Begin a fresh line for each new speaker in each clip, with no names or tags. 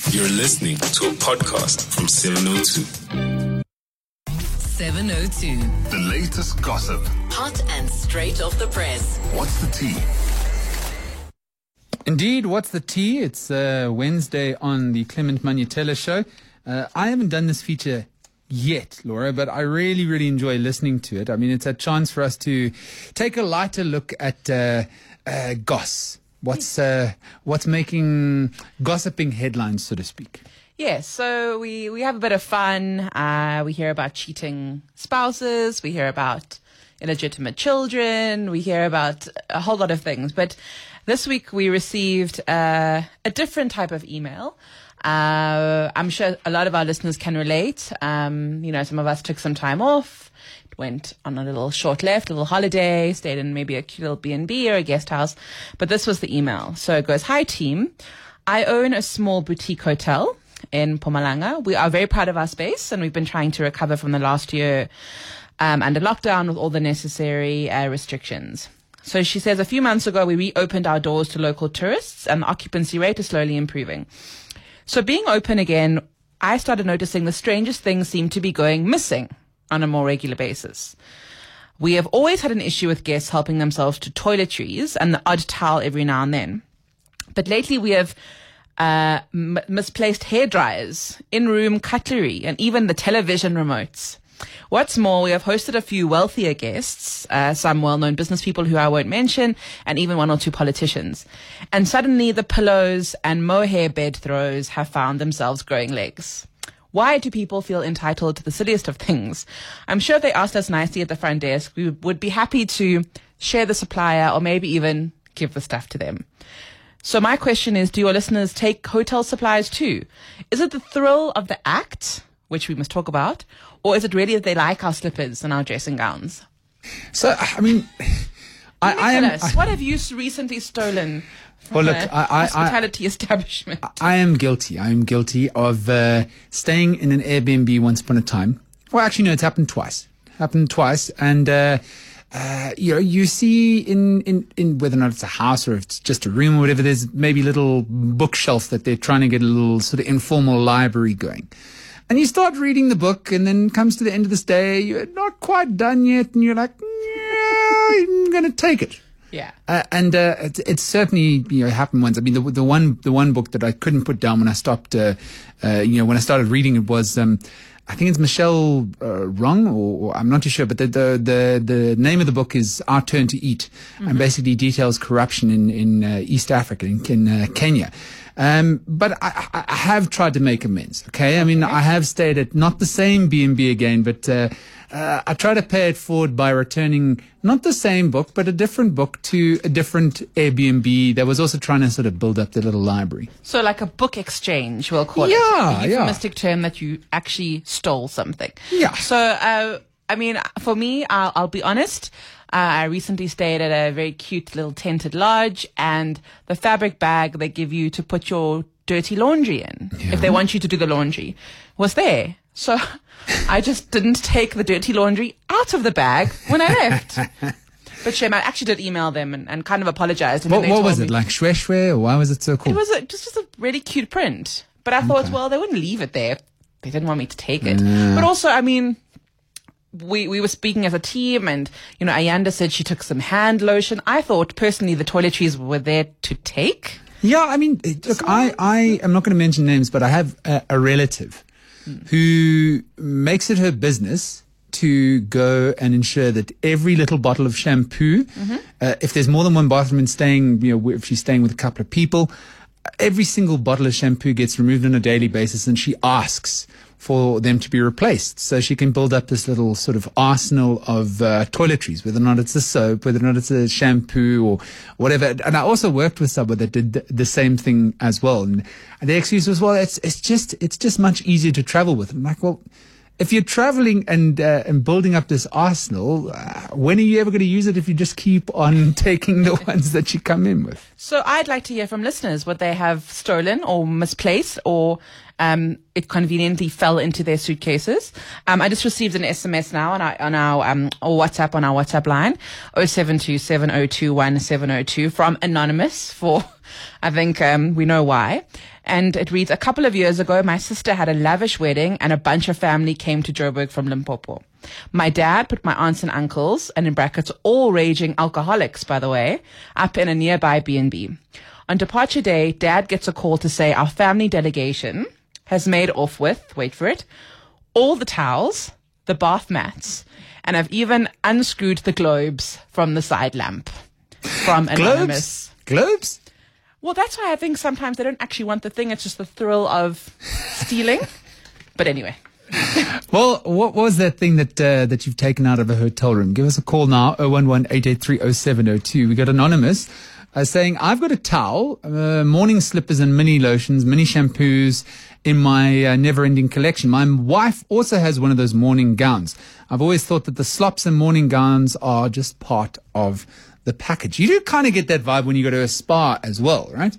You're listening to a podcast from 702.
702.
The latest gossip.
Hot and straight off the press.
What's the tea?
Indeed, what's the tea? It's Wednesday on the Clement Manyetela show. I haven't done this feature yet, Laura, but I really, really enjoy listening to it. I mean, it's a chance for us to take a lighter look at goss. What's making gossiping headlines, so to speak.
Yes, so we have a bit of fun. We hear about cheating spouses. We hear about illegitimate children. We hear about a whole lot of things. But this week we received a different type of email. I'm sure a lot of our listeners can relate. Some of us took some time off, went on a little short left, a little holiday, stayed in maybe a cute little B&B or a guest house. But this was the email. So it goes, "Hi team, I own a small boutique hotel in Mpumalanga. We are very proud of our space and we've been trying to recover from the last year under lockdown with all the necessary restrictions. So she says, a few months ago, we reopened our doors to local tourists and the occupancy rate is slowly improving. So being open again, I started noticing the strangest things seem to be going missing on a more regular basis. We have always had an issue with guests helping themselves to toiletries and the odd towel every now and then. But lately we have misplaced hair dryers, in-room cutlery, and even the television remotes. What's more, we have hosted a few wealthier guests, some well-known business people who I won't mention, and even one or two politicians. And suddenly the pillows and mohair bed throws have found themselves growing legs. Why do people feel entitled to the silliest of things? I'm sure if they asked us nicely at the front desk, we would be happy to share the supplier or maybe even give the stuff to them. So my question is, do your listeners take hotel supplies too? Is it the thrill of the act, which we must talk about, or is it really that they like our slippers and our dressing gowns?
So, I mean,
what have you recently stolen from hospitality establishment?
I am guilty. I am guilty of staying in an Airbnb once upon a time. Well, actually, no, it's happened twice. And you see in whether or not it's a house or if it's just a room or whatever, there's maybe a little bookshelf that they're trying to get a little sort of informal library going. And you start reading the book and then comes to the end of this day, you're not quite done yet and you're like, yeah, I'm going to take it.
Yeah.
It's certainly, happened once. I mean, the one book that I couldn't put down when I stopped, when I started reading it was, I think it's Michelle Wrong, or I'm not too sure, but the name of the book is Our Turn to Eat, and basically details corruption in East Africa, in Kenya. But I have tried to make amends. Okay, I mean, I have stayed at not the same B&B again, but I try to pay it forward by returning not the same book, but a different book to a different Airbnb that was also trying to sort of build up the little library.
So like a book exchange, we'll call it.
Yeah,
a euphemistic term that you actually stole something.
Yeah.
So, for me, I'll be honest. I recently stayed at a very cute little tented lodge, and the fabric bag they give you to put your dirty laundry in, if they want you to do the laundry, was there. So I just didn't take the dirty laundry out of the bag when I left. But shame, I actually did email them and kind of apologized. And
what was it, like shwe, or why was it so cool?
It was just a really cute print. But I thought, well, they wouldn't leave it there. They didn't want me to take it. But also, I mean, we were speaking as a team, and Ayanda said she took some hand lotion. I thought personally the toiletries were there to take.
Yeah, I mean, look, I am not going to mention names, but I have a relative who makes it her business to go and ensure that every little bottle of shampoo, if there's more than one bathroom and staying, if she's staying with a couple of people, every single bottle of shampoo gets removed on a daily basis, and she asks for them to be replaced so she can build up this little sort of arsenal of toiletries, whether or not it's a soap, whether or not it's a shampoo or whatever. And I also worked with someone that did the same thing as well. And the excuse was, well, it's just much easier to travel with. I'm like, well, if you're traveling and building up this arsenal, when are you ever going to use it if you just keep on taking the ones that you come in with?
So I'd like to hear from listeners what they have stolen or misplaced, or it conveniently fell into their suitcases. I just received an SMS now on our WhatsApp line, 0727021702 from Anonymous for I think we know why. And it reads, a couple of years ago, my sister had a lavish wedding and a bunch of family came to Joburg from Limpopo. My dad put my aunts and uncles, and in brackets, all raging alcoholics, by the way, up in a nearby B&B. On departure day, Dad gets a call to say our family delegation has made off with, wait for it, all the towels, the bath mats, and have even unscrewed the globes from the side lamp. From Anonymous.
Globes?
Well, that's why I think sometimes they don't actually want the thing. It's just the thrill of stealing. But anyway.
Well, what was that thing that you've taken out of a hotel room? Give us a call now, 011-883-0702. We got Anonymous saying, I've got a towel, morning slippers and mini lotions, mini shampoos in my never-ending collection. My wife also has one of those morning gowns. I've always thought that the slops and morning gowns are just part of the package. You do kind of get that vibe when you go to a spa as well, right?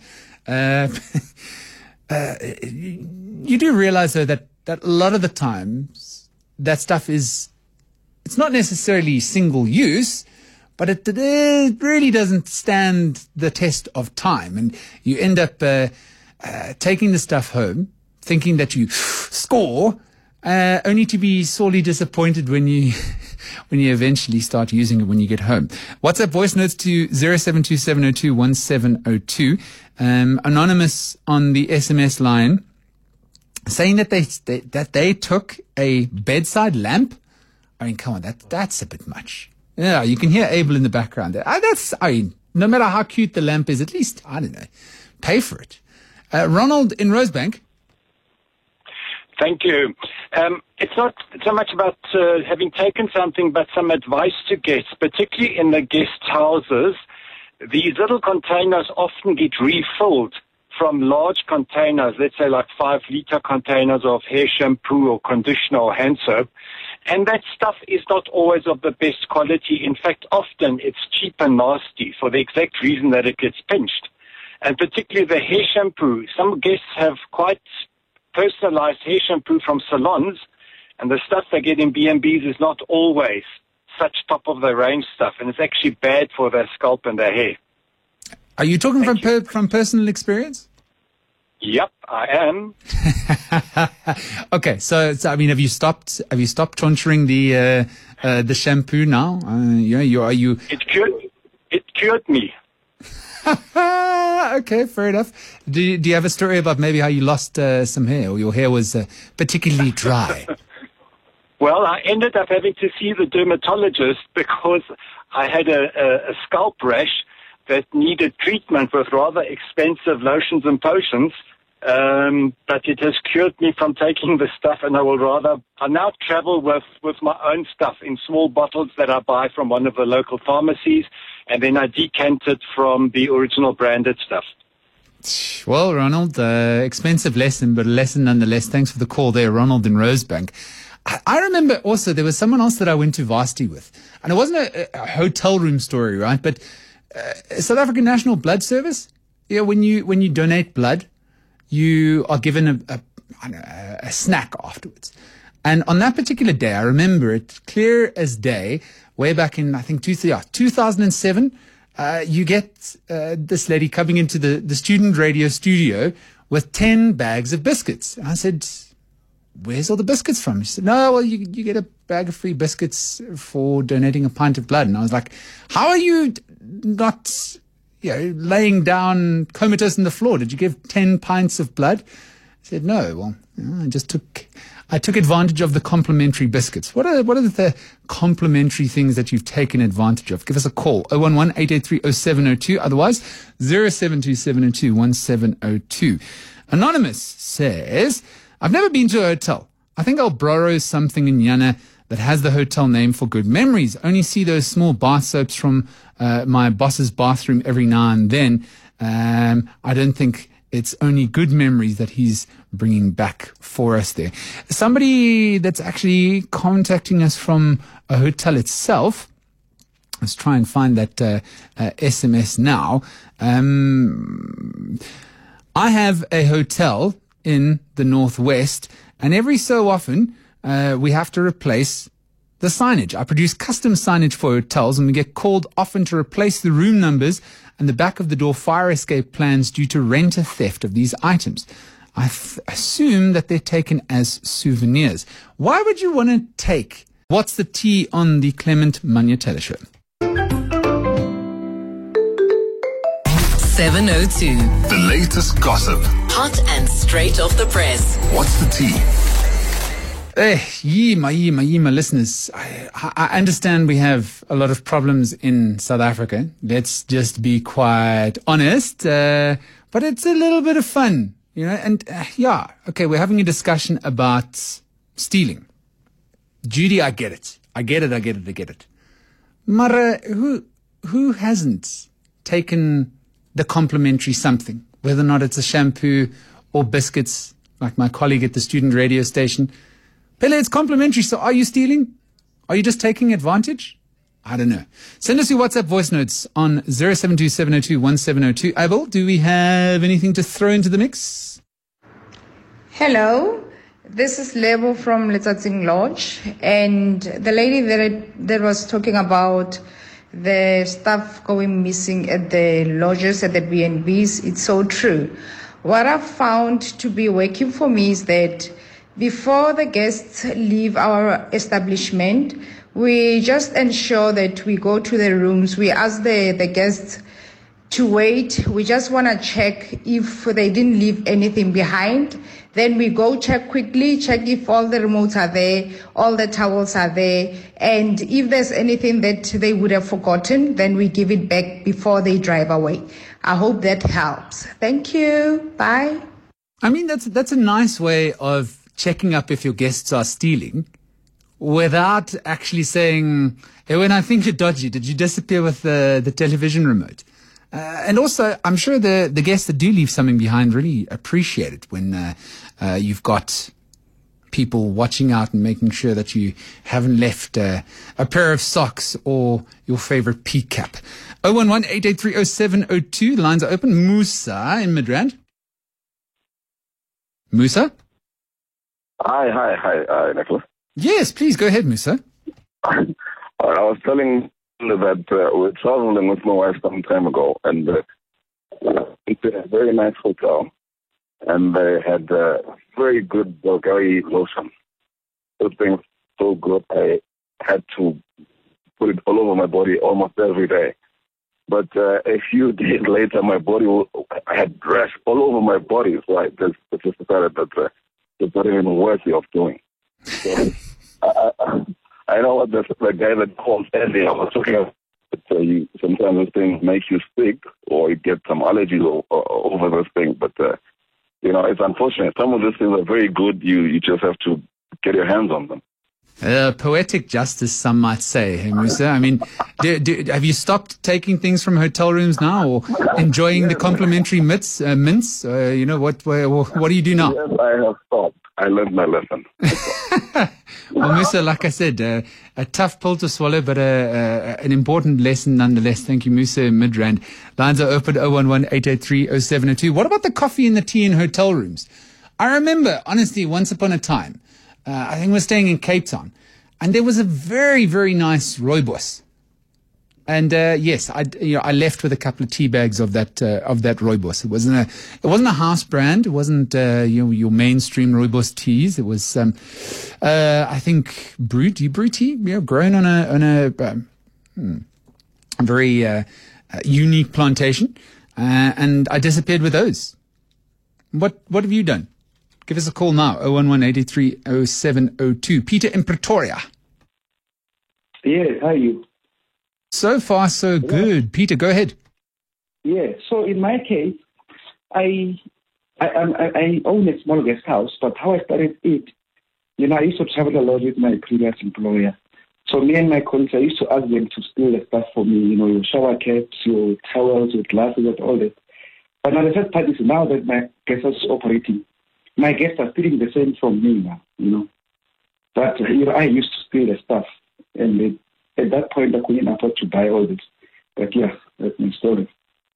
You do realize, though, that a lot of the times that stuff it's not necessarily single use, but it really doesn't stand the test of time. And you end up taking the stuff home, thinking that you score, only to be sorely disappointed when you eventually start using it when you get home. WhatsApp voice notes to 0727021702. Anonymous on the SMS line saying that they took a bedside lamp. I mean, come on, that's a bit much. Yeah, you can hear Abel in the background there. No matter how cute the lamp is, at least, I don't know, pay for it. Ronald in Rosebank.
Thank you. It's not so much about having taken something, but some advice to guests, particularly in the guest houses. These little containers often get refilled from large containers, let's say like 5-liter containers of hair shampoo or conditioner or hand soap. And that stuff is not always of the best quality. In fact, often it's cheap and nasty for the exact reason that it gets pinched. And particularly the hair shampoo. Some guests have quite personalized hair shampoo from salons, and the stuff they get in B&Bs is not always such top-of-the-range stuff, and it's actually bad for their scalp and their hair.
Are you talking from personal experience?
Yep, I am.
Okay, so I mean, have you stopped tonsuring the shampoo now? Are you?
It cured me.
Okay, fair enough. Do you have a story about maybe how you lost some hair, or your hair was particularly dry?
Well, I ended up having to see the dermatologist because I had a scalp rash that needed treatment with rather expensive lotions and potions. But it has cured me from taking the stuff, and I now travel with my own stuff in small bottles that I buy from one of the local pharmacies, and then I decant it from the original branded stuff.
Well, Ronald, expensive lesson, but a lesson nonetheless. Thanks for the call there, Ronald in Rosebank. I remember also there was someone else that I went to varsity with, and it wasn't a hotel room story, right? But South African National Blood Service, when you donate blood, you are given a snack afterwards. And on that particular day, I remember it clear as day, way back in, I think, 2007, you get this lady coming into the student radio studio with 10 bags of biscuits. And I said, where's all the biscuits from? She said, no, well, you get a bag of free biscuits for donating a pint of blood. And I was like, how are you not laying down comatose on the floor? Did you give 10 pints of blood? I said, no, well, I took advantage of the complimentary biscuits. What are the complimentary things that you've taken advantage of? Give us a call, 011-883-0702. Otherwise, 0727021702. Anonymous says, I've never been to a hotel. I think I'll borrow something in Yana that has the hotel name for good memories. Only see those small bath soaps from my boss's bathroom every now and then. I don't think it's only good memories that he's bringing back for us there. Somebody that's actually contacting us from a hotel itself. Let's try and find that SMS now. I have a hotel in the Northwest, and every so often we have to replace the signage. I produce custom signage for hotels, and we get called often to replace the room numbers and the back of the door fire escape plans due to renter theft of these items. I assume that they're taken as souvenirs. Why would you want to take? What's the tea on the Clement Manyatela show?
702.
The latest gossip.
Hot and straight off the press.
What's the tea?
My listeners, I understand we have a lot of problems in South Africa. Let's just be quite honest. But it's a little bit of fun, you know, and okay, we're having a discussion about stealing. Judy, I get it. Mara, who hasn't taken the complimentary something, whether or not it's a shampoo or biscuits, like my colleague at the student radio station? Pele, it's complimentary, so are you stealing? Are you just taking advantage? I don't know. Send us your WhatsApp voice notes on 072-702-1702. Abel, do we have anything to throw into the mix?
Hello, this is Lebo from Letsatsing Lodge, and the lady that was talking about the stuff going missing at the lodges, at the B&Bs, it's so true. What I've found to be working for me is that before the guests leave our establishment, we just ensure that we go to the rooms. We ask the guests to wait. We just want to check if they didn't leave anything behind. Then we go check quickly, check if all the remotes are there, all the towels are there. And if there's anything that they would have forgotten, then we give it back before they drive away. I hope that helps. Thank you. Bye.
I mean, that's a nice way of checking up if your guests are stealing without actually saying, hey, when I think you're dodgy, did you disappear with the television remote? And also, I'm sure the guests that do leave something behind really appreciate it when you've got people watching out and making sure that you haven't left a pair of socks or your favorite peak cap. 011-883-0702. The lines are open. Musa in Midrand. Musa?
Hi, Nicholas.
Yes, please go ahead, Musa.
I was telling you that we're traveling with my wife some time ago, and it's a very nice hotel, and they had very good Bulgari lotion. Those things so good, I had to put it all over my body almost every day. But a few days later, my body, I had rash all over my body, so I just decided that it's not even worthy of doing. So, I know what the guy that called earlier was talking about. Sometimes those things make you sick, or you get some allergies over those things. But it's unfortunate. Some of those things are very good. You just have to get your hands on them.
Poetic justice, some might say. Hey, Musa, I mean, have you stopped taking things from hotel rooms now, or enjoying the complimentary mints? What do you do now?
Yes, I have stopped. I learned my lesson.
Well, Musa, like I said, a tough pill to swallow, but an important lesson nonetheless. Thank you, Musa Midrand. Lines are open 011-883-0702. What about the coffee and the tea in hotel rooms? I remember, honestly, once upon a time, I think we're staying in Cape Town, and there was a very, very nice rooibos. And yes, I left with a couple of tea bags of that rooibos. It wasn't a house brand. It wasn't your mainstream rooibos teas. It was I think brew tea, grown on a very unique plantation, and I disappeared with those. What have you done? Give us a call now, 011-883-0702. Peter in Pretoria.
Yeah, how are you?
So far, so good. Peter, go ahead.
Yeah, so in my case, I own a small guest house, but how I started it, I used to travel a lot with my previous employer. So me and my colleagues, I used to ask them to steal the stuff for me, your shower caps, your towels, your glasses, and all that. But now the first part is now that my guest house is operating, my guests are stealing the same from me now, But, I used to steal the stuff. And at that point, I couldn't afford to buy all this. But yeah, that's my story.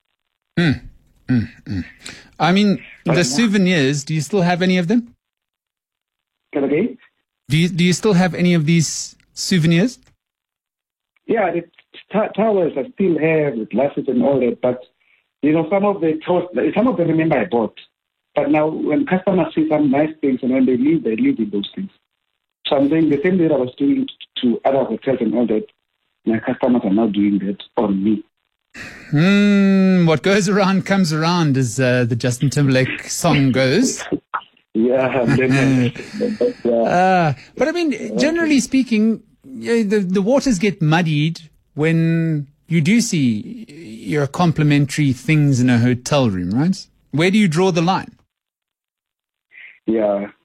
I mean, the souvenirs, do you still have any of them?
Can I again?
Do you still have any of these souvenirs?
Yeah, the towels I still have, the glasses and all that. But some of them remember I bought. But now when customers see some nice things and when they leave in those things. So I'm saying the same way I was doing to other hotels and all that, my customers are now doing that on me.
What goes around comes around, as the Justin Timberlake song goes.
Yeah.
But I mean, generally speaking, the waters get muddied when you do see your complimentary things in a hotel room, right? Where do you draw the line?
Yeah.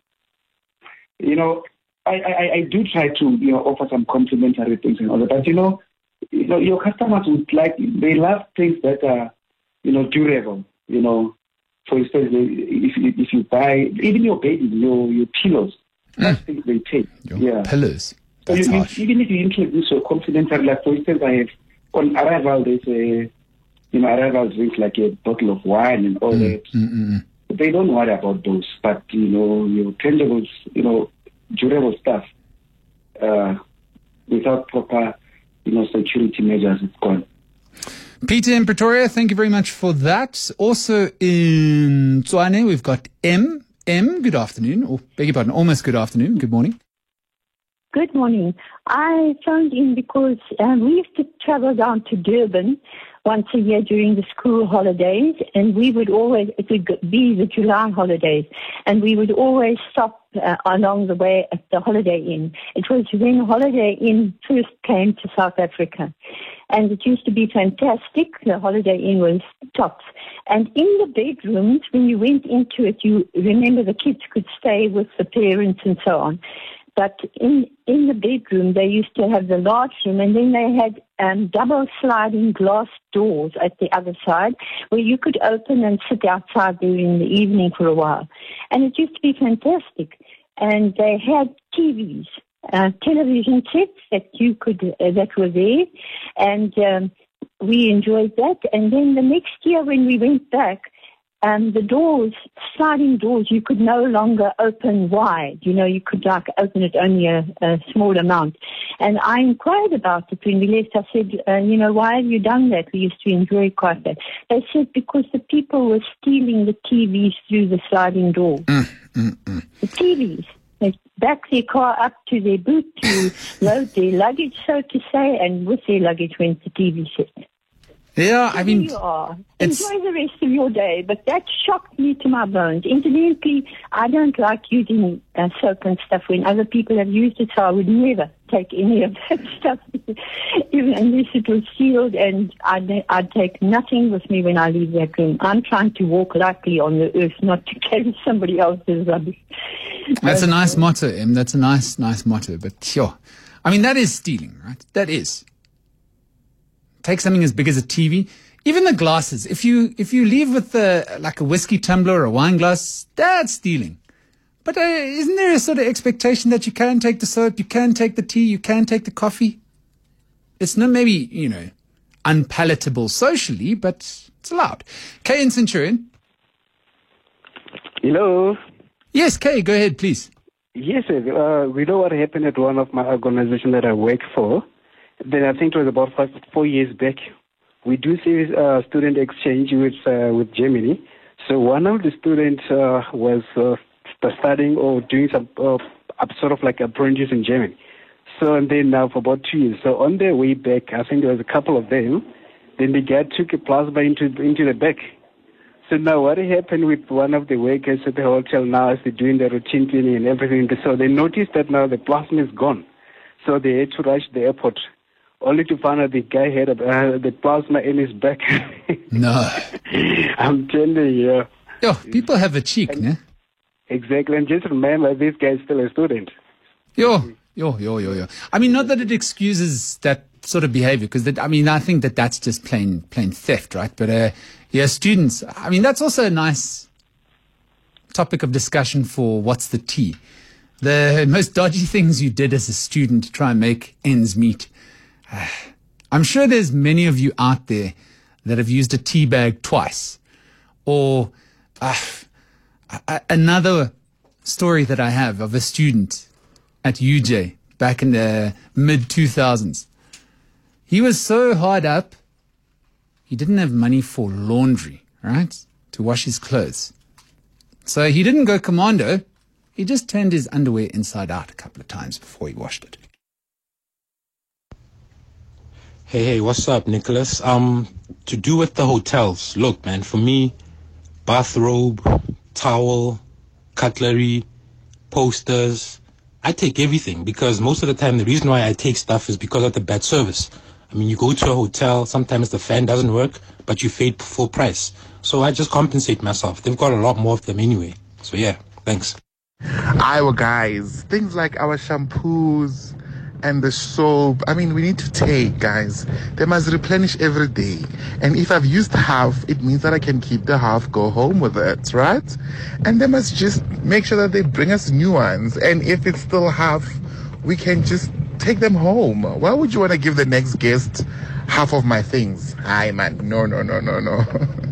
I do try to, offer some complimentary things and all that. But, your customers they love things that are, durable. For instance, if you buy, even your baby, your pillows, that's things they take.
Your pillows.
So even if you introduce your complimentary, like for instance, I have, on arrival, there's arrival drinks like a bottle of wine and all that. They don't worry about those. But, your tangibles, durable stuff, without proper, security measures, it's gone.
Peter in Pretoria, thank you very much for that. Also in Tshwane, we've got M. M, good afternoon. Or beg your pardon, almost good afternoon. Good morning.
Good morning. I phoned in because we used to travel down to Durban once a year during the school holidays, and it would be the July holidays, and we would always stop along the way at the Holiday Inn. It was when Holiday Inn first came to South Africa, and it used to be fantastic. The Holiday Inn was tops. And in the bedrooms, when you went into it, you remember the kids could stay with the parents and so on. But in the bedroom, they used to have the large room, and then they had double sliding glass doors at the other side where you could open and sit outside there in the evening for a while. And it used to be fantastic. And they had TVs, television sets that were there, and we enjoyed that. And then the next year when we went back, the sliding doors, you could no longer open wide. You could open it only a small amount. And I inquired about it when we left. I said, why have you done that? We used to enjoy quite that. They said because the people were stealing the TVs through the sliding door. The TVs. They backed their car up to their boot to load their luggage, so to say, and with their luggage went the TV set.
Yeah, I mean,
you are. Enjoy the rest of your day, but that shocked me to my bones. Incidentally, I don't like using soap and stuff when other people have used it, so I would never take any of that stuff, even unless it was sealed, and I'd take nothing with me when I leave that room. I'm trying to walk lightly on the earth, not to carry somebody else's rubbish.
That's a nice motto, Em. That's a nice motto, but sure. I mean, that is stealing, right? That is. Take something as big as a TV, even the glasses. If you leave with like a whiskey tumbler or a wine glass, that's stealing. But isn't there a sort of expectation that you can take the soap, you can take the tea, you can take the coffee? It's not maybe, unpalatable socially, but it's allowed. Kay in Centurion.
Hello.
Yes, Kay, go ahead, please.
Yes, sir. We know what happened at one of my organizations that I work for. Then I think it was about 4 years back. We do see student exchange with Germany. So one of the students was studying or doing some sort of like apprentice in Germany. So and then now for about 2 years. So on their way back, I think there was a couple of them. Then the guy took a plasma into the back. So now what happened with one of the workers at the hotel now as they're doing the routine cleaning and everything. So they noticed that now the plasma is gone. So they had to rush to the airport. Only to find out the guy had the plasma in his back.
No.
I'm telling you.
Yo, people have a cheek, ne?
Exactly. And just remember, this guy is still a student.
Yo. I mean, not that it excuses that sort of behavior, because I think that's just plain theft, right? But students, I mean, that's also a nice topic of discussion for what's the tea. The most dodgy things you did as a student to try and make ends meet. I'm sure there's many of you out there that have used a tea bag twice. Or another story that I have of a student at UJ back in the mid-2000s. He was so hard up, he didn't have money for laundry, right? To wash his clothes. So he didn't go commando. He just turned his underwear inside out a couple of times before he washed it.
Hey, what's up, Nicholas? To do with the hotels. Look, man, for me, bathrobe, towel, cutlery, posters, I take everything, because most of the time the reason why I take stuff is because of the bad service. I mean, you go to a hotel, sometimes the fan doesn't work, but you paid full price. So I just compensate myself. They've got a lot more of them anyway. So yeah, thanks.
Our guys, things like our shampoos and the soap, I mean, we need to take, guys. They must replenish every day. And if I've used half, it means that I can keep the half, go home with it, right? And they must just make sure that they bring us new ones. And if it's still half, we can just take them home. Why would you want to give the next guest half of my things? Aye, man. No.